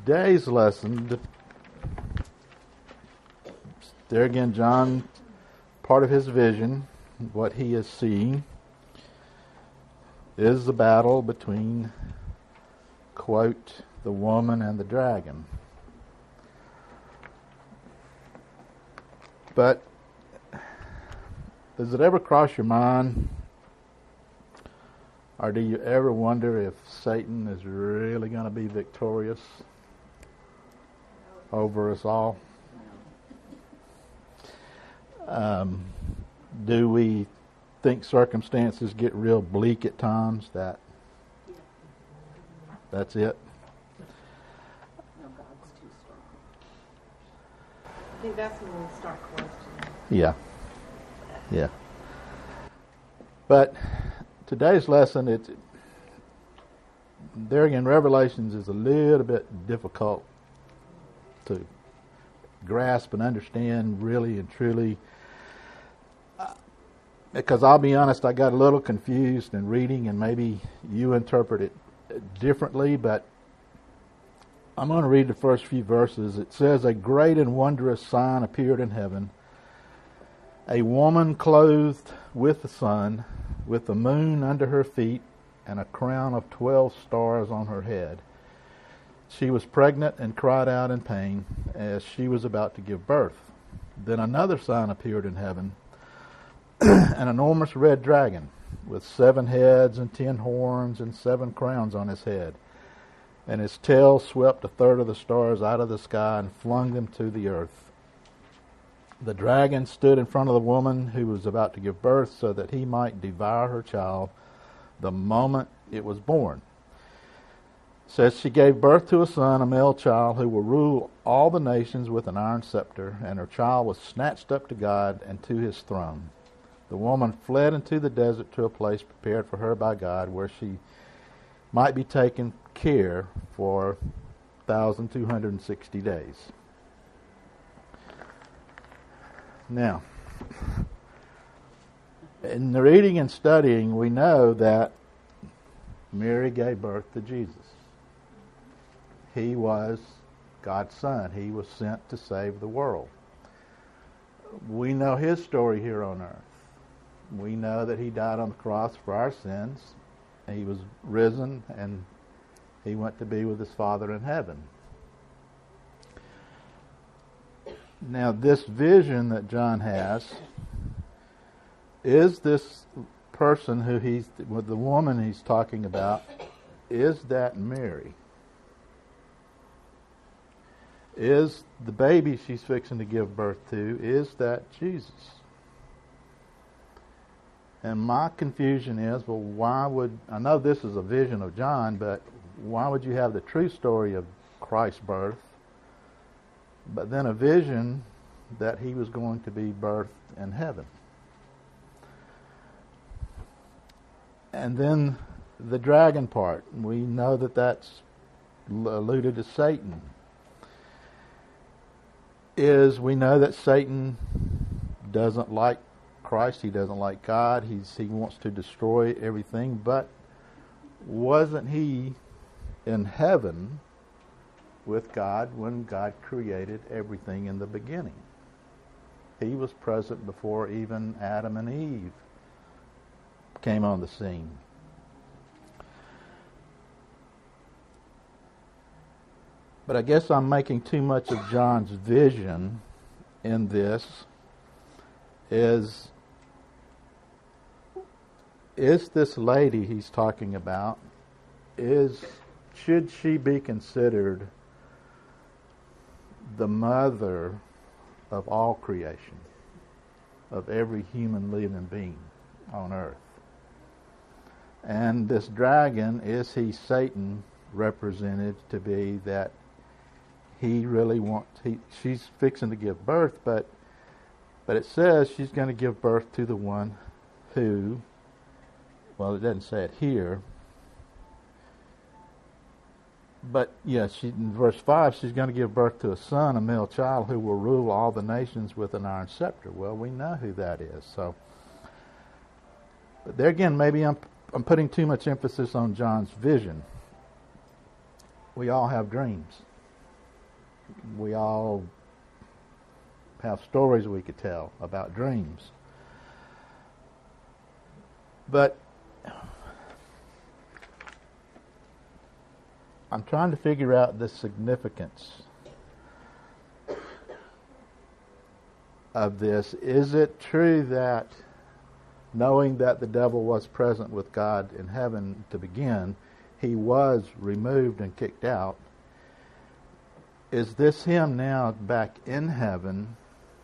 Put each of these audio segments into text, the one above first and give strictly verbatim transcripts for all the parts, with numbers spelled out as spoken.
today's lesson, there again, John, part of his vision, what he is seeing, is the battle between, quote, the woman and the dragon. But does it ever cross your mind, or do you ever wonder if Satan is really going to be victorious over us all? Um, do we think circumstances get real bleak at times that that's it? No, God's too strong. I think that's when we start questioning. Yeah. Yeah. But today's lesson, it's there again, Revelations is a little bit difficult to grasp and understand really and truly. Because I'll be honest, I got a little confused in reading, and maybe you interpret it differently, but I'm going to read the first few verses. It says, "A great and wondrous sign appeared in heaven, a woman clothed with the sun, with the moon under her feet, and a crown of twelve stars on her head. She was pregnant and cried out in pain as she was about to give birth. Then another sign appeared in heaven, an enormous red dragon with seven heads and ten horns and seven crowns on his head. And his tail swept a third of the stars out of the sky and flung them to the earth. The dragon stood in front of the woman who was about to give birth so that he might devour her child the moment it was born. It says she gave birth to a son, a male child, who will rule all the nations with an iron scepter, and her child was snatched up to God and to his throne. The woman fled into the desert to a place prepared for her by God, where she might be taken care for one thousand two hundred sixty days." Now, in the reading and studying, we know that Mary gave birth to Jesus. He was God's Son. He was sent to save the world. We know his story here on earth. We know that he died on the cross for our sins. He was risen, and he went to be with his Father in heaven. Now, this vision that John has, is this person who he's, with the woman he's talking about, is that Mary? Is the baby she's fixing to give birth to, is that Jesus? And my confusion is, well, why would, I know this is a vision of John, but why would you have the true story of Christ's birth, but then a vision that he was going to be birthed in heaven? And then the dragon part, we know that that's alluded to Satan. Is we know that Satan doesn't like Christ, he doesn't like God, he's he wants to destroy everything, but wasn't he in heaven with God when God created everything in the beginning? He was present before even Adam and Eve came on the scene. But I guess I'm making too much of John's vision in this. Is, is this lady he's talking about, is should she be considered the mother of all creation, of every human living being on earth? And this dragon, is he Satan represented to be that he really wants, he, she's fixing to give birth, but but it says she's going to give birth to the one who, well, it doesn't say it here, but yes, she, in verse five, she's going to give birth to a son, a male child, who will rule all the nations with an iron scepter. Well, we know who that is. So, but there again, maybe I'm I'm putting too much emphasis on John's vision. We all have dreams. we all have stories we could tell about dreams. But I'm trying to figure out the significance of this. Is it true that knowing that the devil was present with God in heaven to begin, he was removed and kicked out? Is this him now back in heaven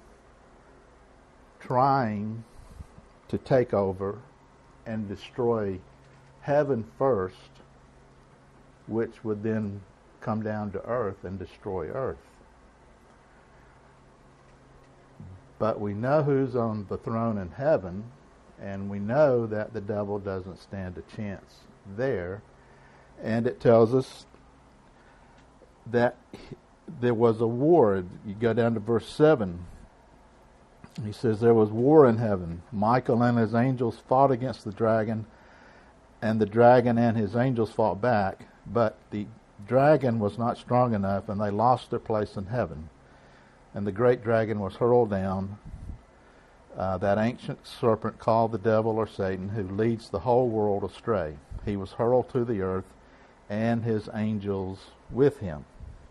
trying to take over and destroy heaven first, which would then come down to earth and destroy earth? But we know who's on the throne in heaven, and we know that the devil doesn't stand a chance there. And it tells us that there was a war. You go down to verse seven. He says there was war in heaven. Michael and his angels fought against the dragon, and the dragon and his angels fought back. But the dragon was not strong enough, and they lost their place in heaven. And the great dragon was hurled down, uh, that ancient serpent called the devil or Satan, who leads the whole world astray. He was hurled to the earth, and his angels with him.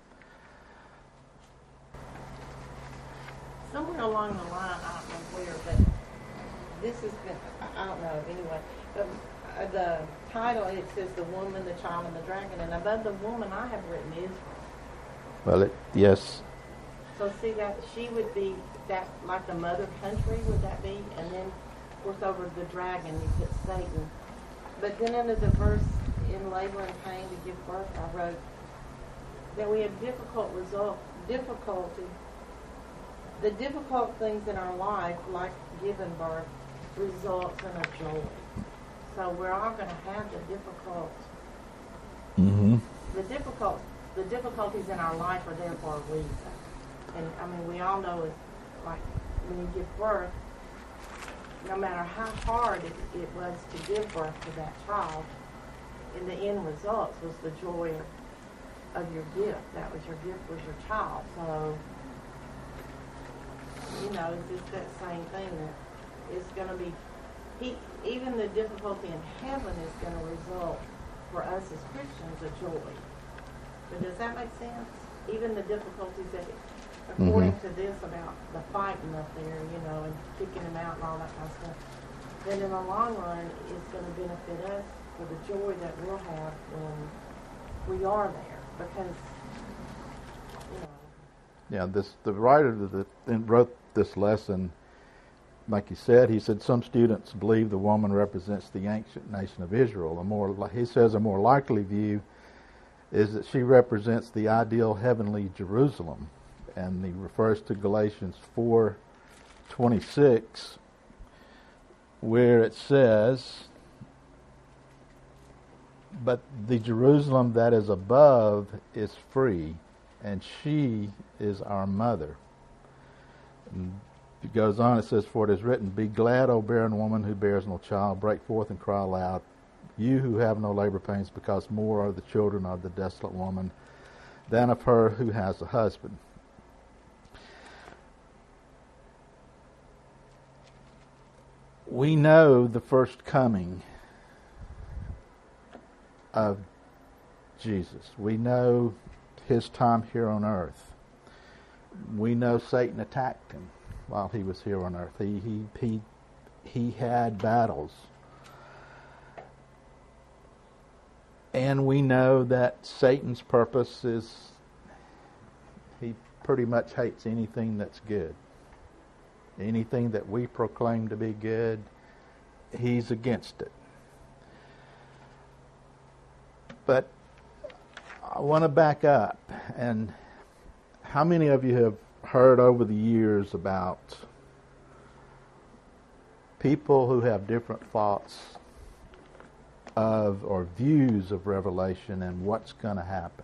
Somewhere along the line, I don't know where, but this has been, I don't know, anyway, but uh, the title, it says the woman, the child, and the dragon, and above the woman I have written Israel. Well, it, yes. So see that she would be that like the mother country, would that be? And then, of course, over the dragon you put Satan. But then under the verse, in labor and pain to give birth, I wrote that we have difficult result, difficulty. The difficult things in our life, like giving birth, results in a joy. So we're all going to have the difficult. Mm-hmm. The difficult, the difficulties in our life are there for a reason. And I mean, we all know it's like when you give birth, no matter how hard it, it was to give birth to that child, in the end results was the joy of, of your gift. That was your gift, was your child. So, you know, it's just that same thing that it's going to be, he, even the difficulty in heaven is going to result for us as Christians a joy. But does that make sense? Even the difficulties that, according mm-hmm. to this about the fighting up there, you know, and kicking them out and all that kind of stuff, then in the long run it's going to benefit us for the joy that we'll have when we are there. Because, you know. Yeah, this the writer that wrote this lesson, like he said, he said some students believe the woman represents the ancient nation of Israel. A more, he says, a more likely view is that she represents the ideal heavenly Jerusalem, and he refers to Galatians four twenty-six, where it says, "But the Jerusalem that is above is free, and she is our mother." And it goes on, it says, "For it is written, Be glad, O barren woman who bears no child, break forth and cry aloud, you who have no labor pains, because more are the children of the desolate woman than of her who has a husband." We know the first coming of Jesus. We know his time here on earth. We know Satan attacked him while he was here on earth. He he he he had battles. And we know that Satan's purpose is he pretty much hates anything that's good. Anything that we proclaim to be good, he's against it. But I want to back up. And how many of you have heard over the years about people who have different thoughts of or views of Revelation and what's going to happen?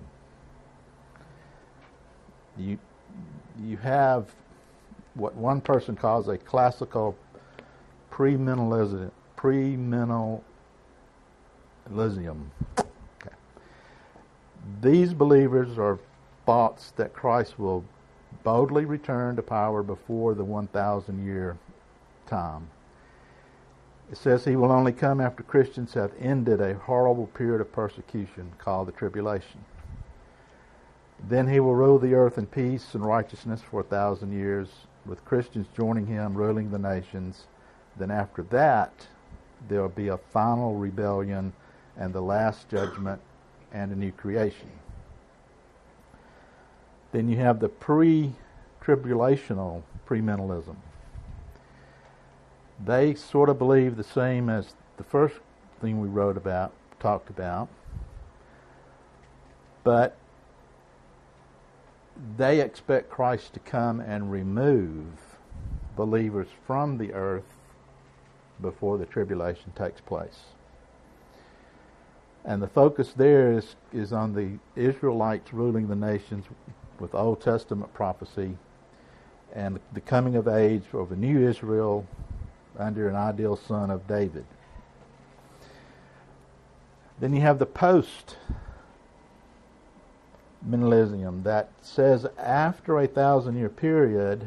You you have what one person calls a classical premillennialism. Premillennialism. Okay. These believers are thoughts that Christ will boldly return to power before the one thousand year time. It says he will only come after Christians have ended a horrible period of persecution called the tribulation. Then he will rule the earth in peace and righteousness for a thousand years, with Christians joining him, ruling the nations. Then after that, there will be a final rebellion and the last judgment and a new creation. Then you have the pre-tribulational premillennialism. They sort of believe the same as the first thing we wrote about, talked about, but they expect Christ to come and remove believers from the earth before the tribulation takes place. And the focus there is, is on the Israelites ruling the nations with Old Testament prophecy and the coming of age of a new Israel under an ideal son of David. Then you have the post-millennialism that says after a thousand year period,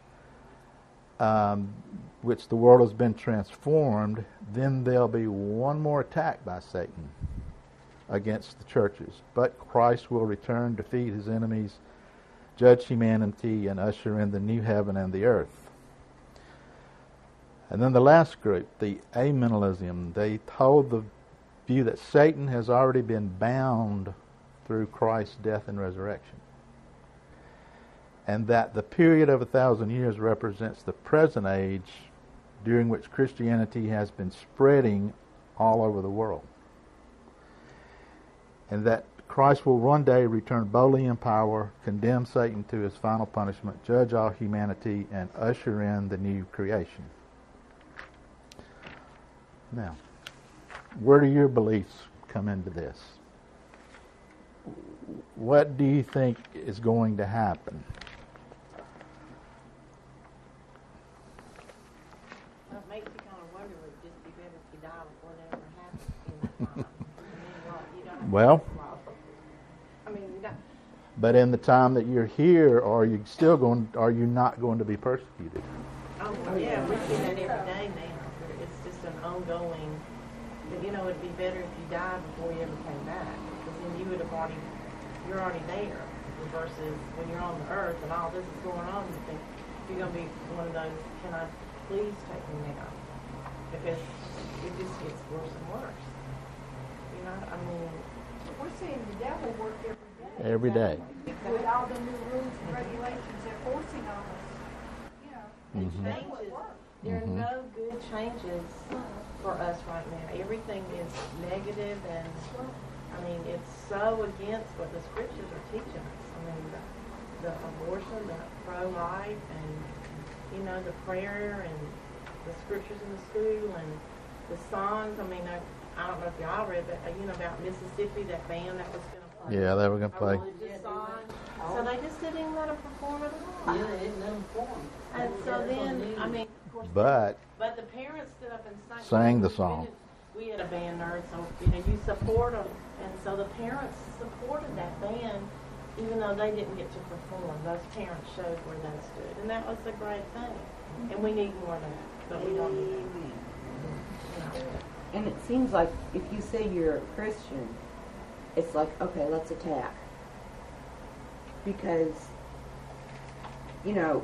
um, which the world has been transformed, then there'll be one more attack by Satan against the churches. But Christ will return, defeat his enemies, judge humanity, and usher in the new heaven and the earth. And then the last group, the amillennialism, they hold the view that Satan has already been bound through Christ's death and resurrection, and that the period of a thousand years represents the present age during which Christianity has been spreading all over the world, and that Christ will one day return boldly in power, condemn Satan to his final punishment, judge all humanity, and usher in the new creation. Now, where do your beliefs come into this? What do you think is going to happen? Well, it makes you kind of wonder, would it just be better if you die before that ever happens in that time? I mean, well, you don't have Well, to I mean, you don't, but in the time that you're here, are you still going? Are you not going to be persecuted? oh, well, yeah, we see that every day now. It's just an ongoing, but you know, it'd be better if you died before you ever came back, because then you would have already, you're already there, versus when you're on the earth and all this is going on, you think you're going to be one of those, can I please take me now? Because it just gets worse and worse. You know, I mean, We're seeing the devil work every day. Every day. With all the new rules and regulations they're forcing on us. You know, it Mhm. changes. There are Mhm. no good changes for us right now. Everything is negative, and I mean, it's so against what the scriptures are teaching us. I mean, the, the abortion, the pro-life, and you know, the prayer and the scriptures in the school and the songs. I mean, I, I don't know if y'all read, but uh, you know about Mississippi, that band that was going to play. Yeah, they were going to play. A religious song. So they just didn't even let them perform at all. Yeah, they didn't let them perform. And so then, I mean, of course, But but the parents stood up and sang, sang the We song. did- We had a band nerd, so you know you support them, and so the parents supported that band, even though they didn't get to perform. Those parents showed where they stood, and that was a great thing. And we need more of that, but we don't need that. You know. And it seems like if you say you're a Christian, it's like, okay, let's attack. Because, you know,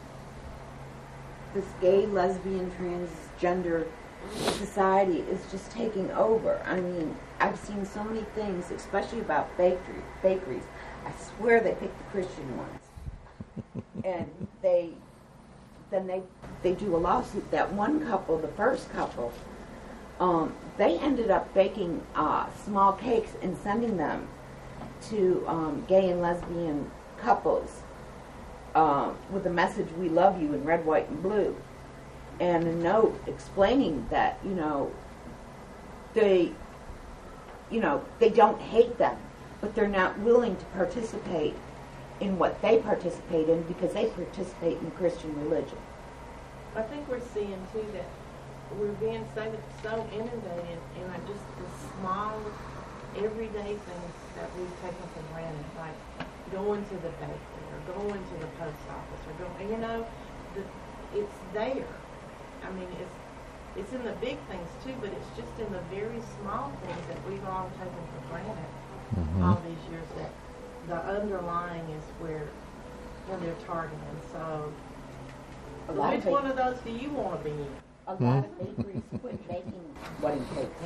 this gay, lesbian, transgender society is just taking over. I mean, I've seen so many things, especially about bakery, bakeries. I swear they pick the Christian ones. And they, then they, they do a lawsuit. That one couple, the first couple, um, they ended up baking uh, small cakes and sending them to um, gay and lesbian couples uh, with a message, "We love you," in red, white, and blue. And a note explaining that, you know, they, you know, they don't hate them, but they're not willing to participate in what they participate in because they participate in Christian religion. I think we're seeing too that we're being so so inundated in like just the small, everyday things that we've taken for granted. Like going to the bakery or going to the post office or going, you know, the, it's there. I mean, it's it's in the big things too, but it's just in the very small things that we've all taken for granted Mhm. all these years that the underlying is where where they're targeting. So, A lot which of one of those do you want to be in? A lot of bakeries quit making wedding cakes.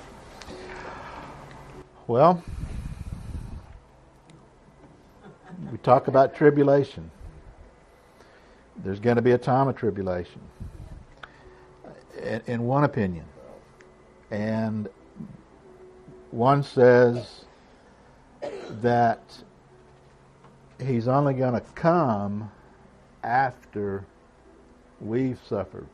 Well, we talk about tribulation. There's going to be a time of tribulation, in, in one opinion. And one says that he's only going to come after we've suffered.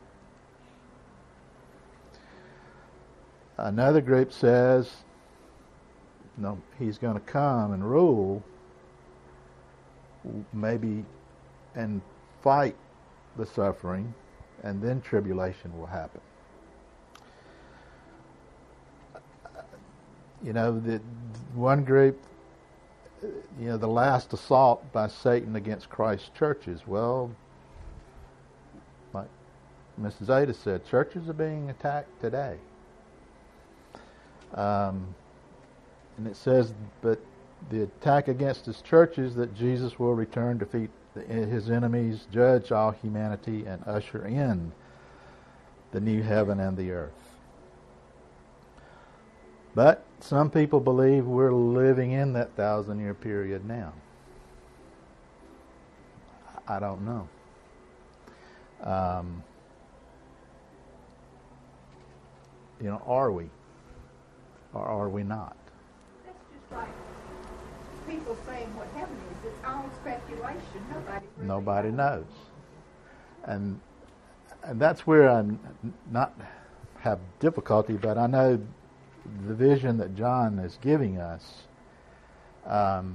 Another group says, no, he's going to come and rule, maybe, and fight the suffering, and then tribulation will happen. You know, the one group, you know, the last assault by Satan against Christ's churches. Well, like Missus Ada said, churches are being attacked today. Um, and it says, but the attack against his churches, that Jesus will return, defeat the, his enemies, judge all humanity, and usher in the new heaven and the earth. But some people believe we're living in that thousand-year period now. I don't know. Um, you know, are we? Or are we not? That's just like people saying what heaven is. It's all speculation. Nobody really Nobody knows. And and that's where I n- not have difficulty, but I know the vision that John is giving us, um,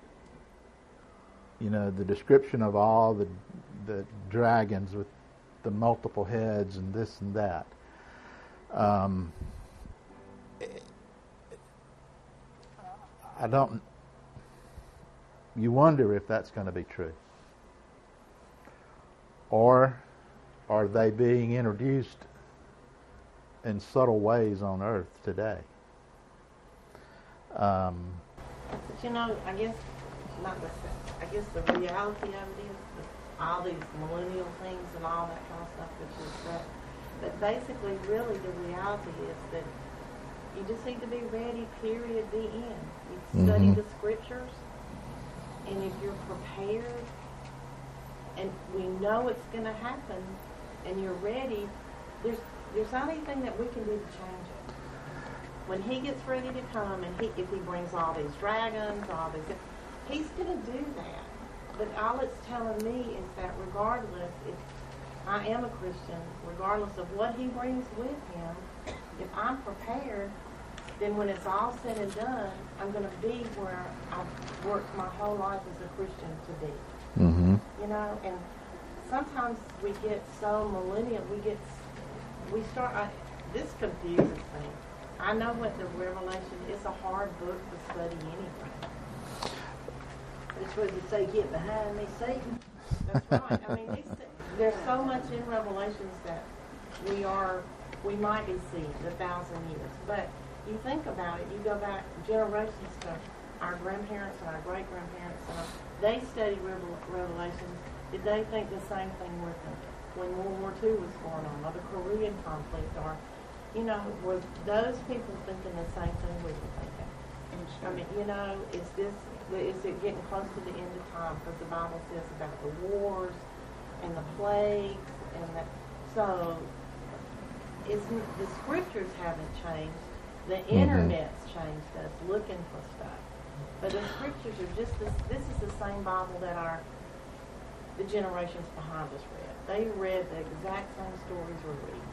you know, the description of all the the dragons with the multiple heads and this and that. Um, I don't. You wonder if that's going to be true, or are they being introduced in subtle ways on earth today? Um, But you know, I guess not the. I guess the reality of it is that all these millennial things and all that kind of stuff that you said. But basically, really, the reality is that you just need to be ready. Period. The end. You study Mhm. the scriptures, and if you're prepared, and we know it's going to happen, and you're ready, there's there's not anything that we can do to change it. When he gets ready to come, and he, if he brings all these dragons, all these, he's going to do that. But all it's telling me is that regardless, if I am a Christian, regardless of what he brings with him, if I'm prepared, then when it's all said and done, I'm going to be where I've worked my whole life as a Christian to be. mm-hmm. You know, and sometimes we get so millennial, we get, we start, I, this confuses me. I know what the Revelation is, a hard book to study anyway. That's what you say, get behind me, Satan. That's right. I mean, these, there's so much in Revelations that we are, we might be seeing the thousand years. But you think about it, you go back generations to our grandparents and our great-grandparents, and they studied Revel- Revelations. Did they think the same thing we're thinking? When World War Two was going on, or the Korean conflict, or, you know, were those people thinking the same thing we were thinking? I mean, you know, is this, is it getting close to the end of time? Because the Bible says about the wars and the plagues and that. So, it's, the scriptures haven't changed. The Mhm. internet's changed us looking for stuff. But the scriptures are just this, this is the same Bible that our, the generations behind us read. They read the exact same stories we're reading.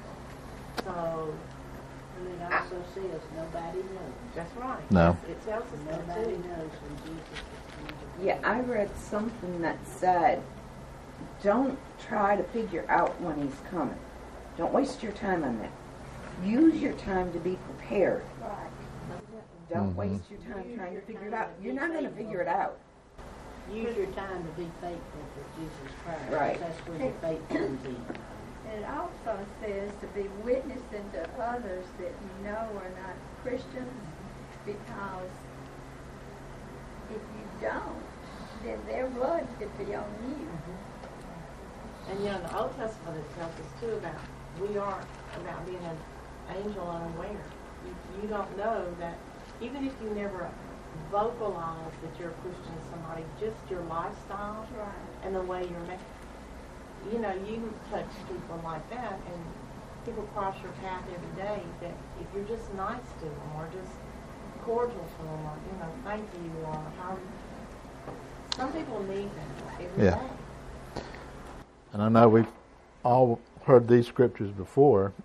So, And it also says nobody knows. that's right. No. It tells us that Nobody too. knows when Jesus is coming to Yeah, I read something that said, don't try to figure out when he's coming. Don't waste your time on that. Use your time to be prepared. Right. Don't Mhm. waste your time trying to figure it out. You're not going to figure it out. Use your time to be faithful for Jesus Christ. Right. That's where your faith comes in. And it also says to be witnessing to others that you know are not Christians, because if you don't, then their blood could be on you. And you know, in the Old Testament it tells us too about we aren't about being an angel unaware. You, you don't know that, even if you never vocalize that you're a Christian to somebody, just your lifestyle Right. and the way you're making, you know, you touch people like that, and people cross your path every day that if you're just nice to them or just cordial to them or, you know, thank you or how, some people need that every Yeah. day. And I know we've all heard these scriptures before,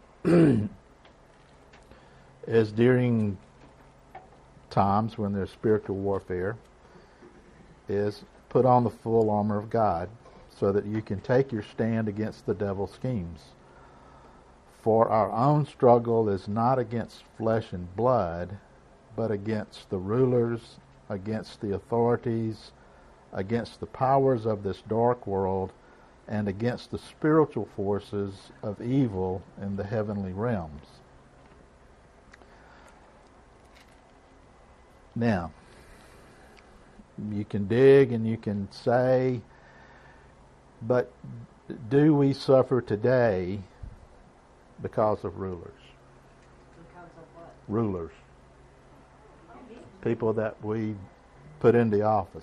is during times when there's spiritual warfare, is put on the full armor of God so that you can take your stand against the devil's schemes. For our own struggle is not against flesh and blood, but against the rulers, against the authorities, against the powers of this dark world, and against the spiritual forces of evil in the heavenly realms. Now, you can dig and you can say, but do we suffer today because of rulers? Because of what? Rulers. People that we put into office.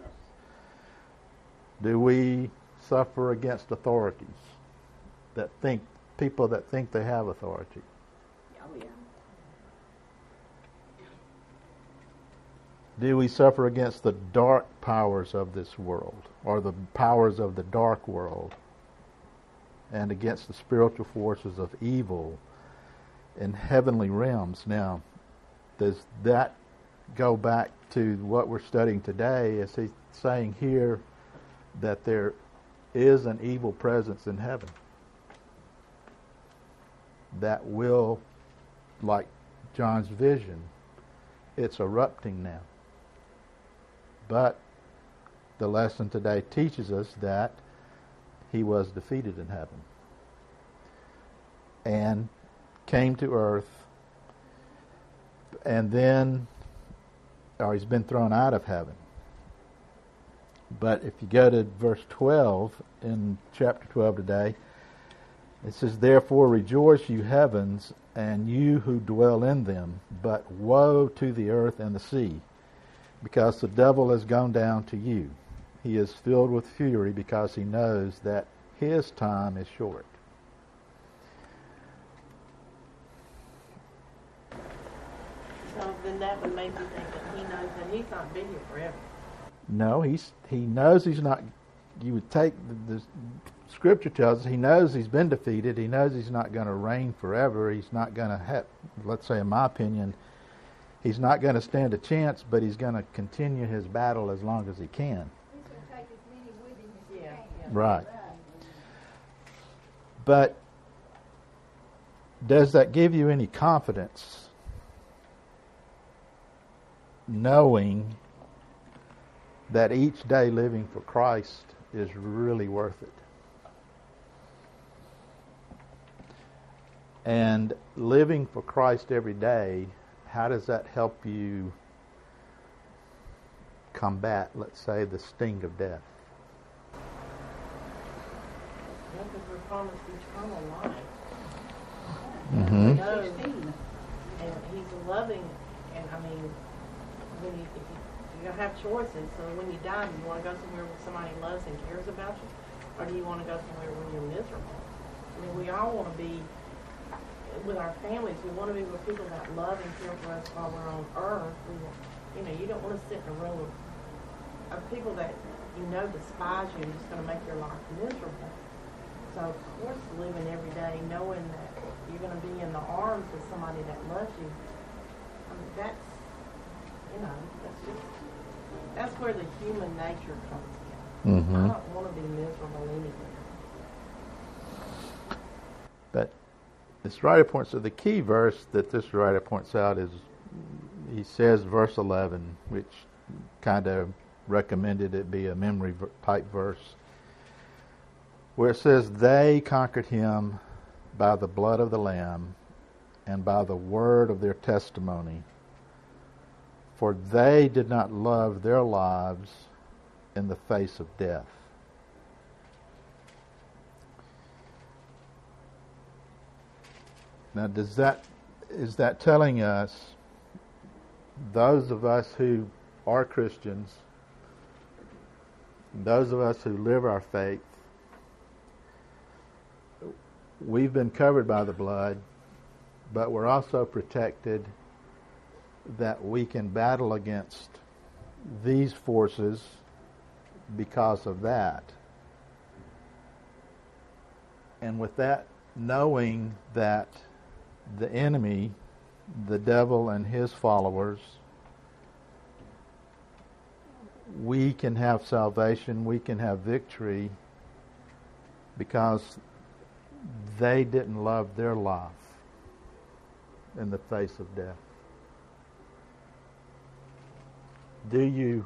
Do we suffer against authorities that think, people that think they have authority? Oh, yeah. Do we suffer against the dark powers of this world, or the powers of the dark world, and against the spiritual forces of evil in heavenly realms? Now, does that go back to what we're studying today? Is he saying here that there is an evil presence in heaven that will, like John's vision, it's erupting now? But the lesson today teaches us that he was defeated in heaven and came to earth, and then, or he's been thrown out of heaven. But if you go to verse twelve in chapter twelve today, it says, "Therefore rejoice, you heavens, and you who dwell in them, but woe to the earth and the sea, because the devil has gone down to you. He is filled with fury because he knows that his time is short." So then that would make you think that he knows that he's not been here forever. No, he's he knows he's not. You would take the, the scripture tells us he knows he's been defeated. He knows he's not going to reign forever. He's not going to have, let's say, in my opinion, he's not going to stand a chance, but he's going to continue his battle as long as he can. He's going to take as many with him as he Yeah, can. yeah. Right. But does that give you any confidence, knowing that each day living for Christ is really worth it? And living for Christ every day, how does that help you combat, let's say, the sting of death? Yeah, because we're promised eternal life. Mm-hmm. He knows, and he's loving, and I mean, when you, if you, you're going to have choices, so when you die, do you want to go somewhere where somebody loves and cares about you, or do you want to go somewhere where you're miserable? I mean, we all want to be with our families. We want to be with people that love and care for us while we're on earth. We want, you know, you don't want to sit in a room of, of people that you know despise you and just going to make your life miserable. So, of course, living every day knowing that you're going to be in the arms of somebody that loves you, I mean, that's, you know, that's just, that's where the human nature comes in. Mm-hmm. I don't want to be miserable anywhere. But this writer points to the key verse that this writer points out is he says, verse eleven, which kind of recommended it be a memory type verse, where it says, they conquered him by the blood of the Lamb and by the word of their testimony, for they did not love their lives in the face of death. Now, does that is that telling us, those of us who are Christians, those of us who live our faith, we've been covered by the blood, but we're also protected that we can battle against these forces because of that. And with that, knowing that the enemy, the devil and his followers, we can have salvation, we can have victory because they didn't love their life in the face of death. Do you,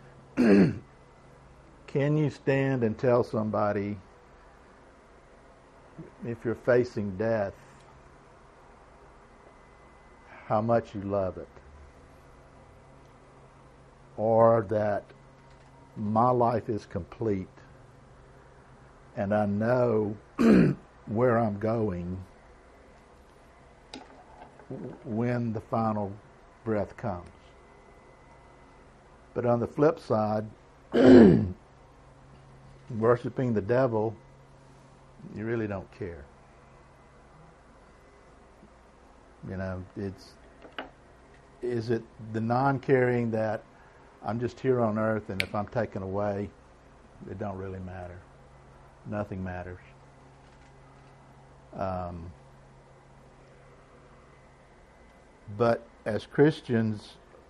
can you stand and tell somebody, if you're facing death, how much you love it? Or that my life is complete and I know where I'm going when the final breath comes. But on the flip side, worshiping the devil, you really don't care. You know, it's, is it the non-caring that I'm just here on earth and if I'm taken away, it don't really matter. Nothing matters. Um, but as Christians,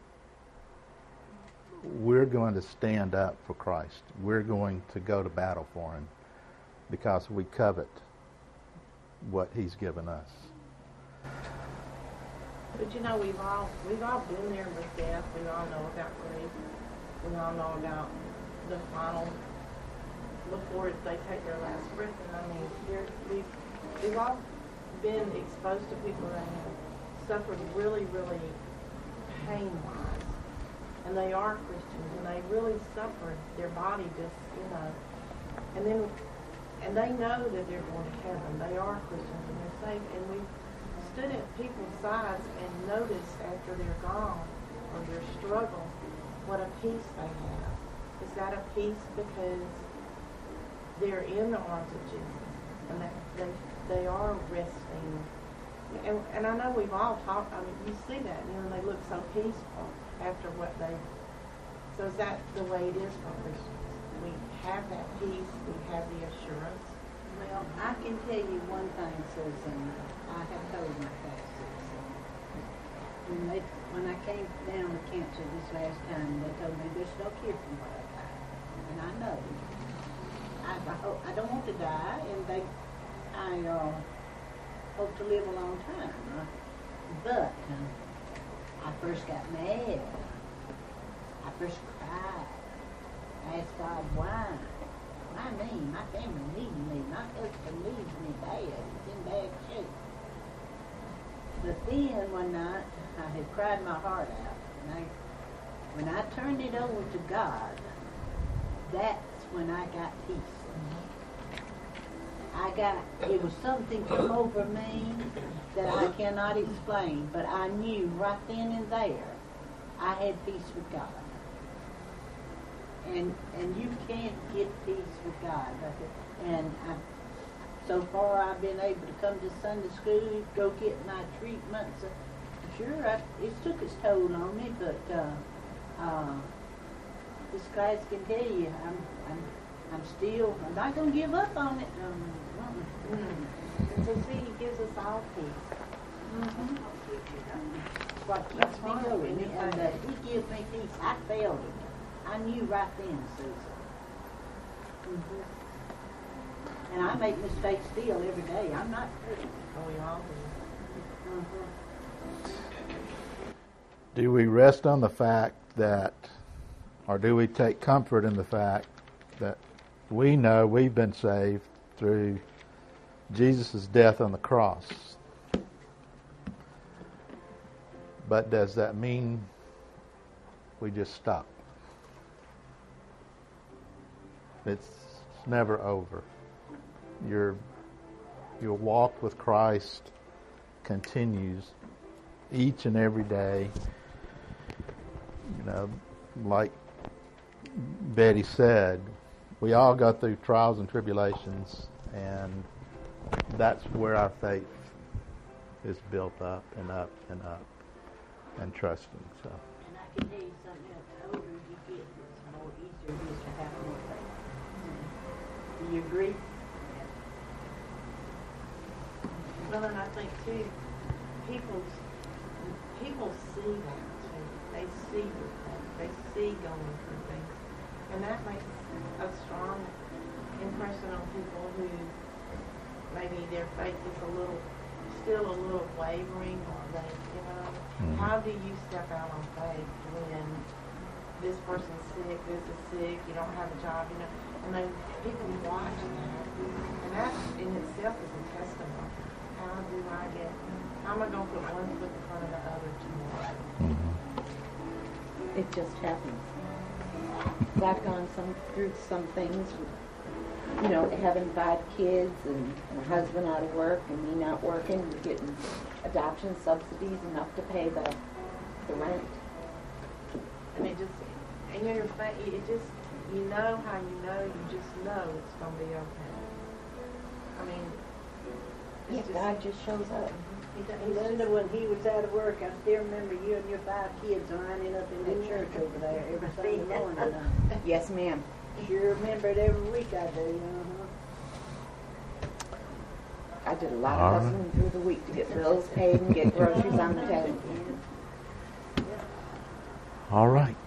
we're going to stand up for Christ. We're going to go to battle for Him because we covet what He's given us. But you know, we've all we've all been there with death. We all know about grief. We all know about the final, before they take their last breath. And I mean, here we've we've all been exposed to people that have suffered really, really pain-wise, and they are Christians, and they really suffered. Their body just, you know, and then and they know that they're going to heaven. They are Christians and they're saved, and we stood at people's sides and noticed after they're gone or their struggle what a peace they have. Is that a peace because they're in the arms of Jesus and that they they are resting? And, and I know we've all talked. I mean, you see that, you know, they look so peaceful after what they. So is that the way it is for Christians? We have that peace. We have the assurance. Well, I can tell you one thing, Susan. I have told my pastors. When they, when I came down with cancer this last time, they told me there's no cure from what I got, and I know. I, I hope I don't want to die, and they, I uh, hope to live a long time. Right? But uh, I first got mad. I first cried. I asked God why. Why me? My family needs me. My husband needs me bad. It's in bad shape. But then one night, I had cried my heart out. And I, when I turned it over to God, that's when I got peace. I got, it was something come over me that I cannot explain, but I knew right then and there I had peace with God. And and you can't get peace with God. And I, so far I've been able to come to Sunday school, go get my treatments. Sure, I, it's took its toll on me, but uh, uh, this class can tell you I'm I'm I'm still I'm not gonna give up on it. Um, Mm-hmm. So see, He gives us all peace. mm-hmm. What keeps me going, and uh, He gives me peace. I failed it. I knew right then, Susan. Mm-hmm. And I make mistakes still every day. I'm not perfect. Oh, we all do. Mm-hmm. do we rest on the fact that, or do we take comfort in the fact that we know we've been saved through Jesus' death on the cross? But does that mean we just stop? It's never over. Your your walk with Christ continues each and every day. You know, like Betty said, we all go through trials and tribulations, and that's where our faith is built up and up and up and trusting. So. And I can tell you something else. The older you get, the more easier it is to have more faith. Do you agree? Well, and I think too, people people see that too. They see your faith. They see going through things, and that makes a strong impression on people who maybe their faith is a little, still a little wavering, or they, you know, mm-hmm. How do you step out on faith when this person's sick, this is sick, you don't have a job, you know, and then people watch that, and that in itself is a testimony. How do I get, how am I going to put one foot in front of the other tomorrow? Mm-hmm. It just happens. I've gone some through some things, you know, having five kids and my husband out of work and me not working, we're getting adoption subsidies enough to pay the the rent. And it just, and you're, it just, you know how you know, you just know it's going to be okay. I mean, yeah, just, God just shows up. And Linda, when he was out of work, I still remember you and your five kids lining up in that church over there every Sunday morning. Uh, Yes, ma'am. Sure remember it every week I do, uh-huh. I did a lot of hustling through the week to get bills paid and get groceries on the table. All right.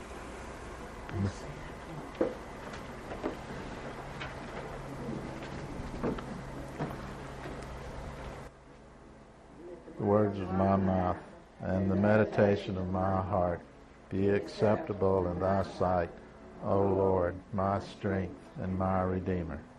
The words of my mouth and the meditation of my heart be acceptable in thy sight, O Lord, my strength and my Redeemer.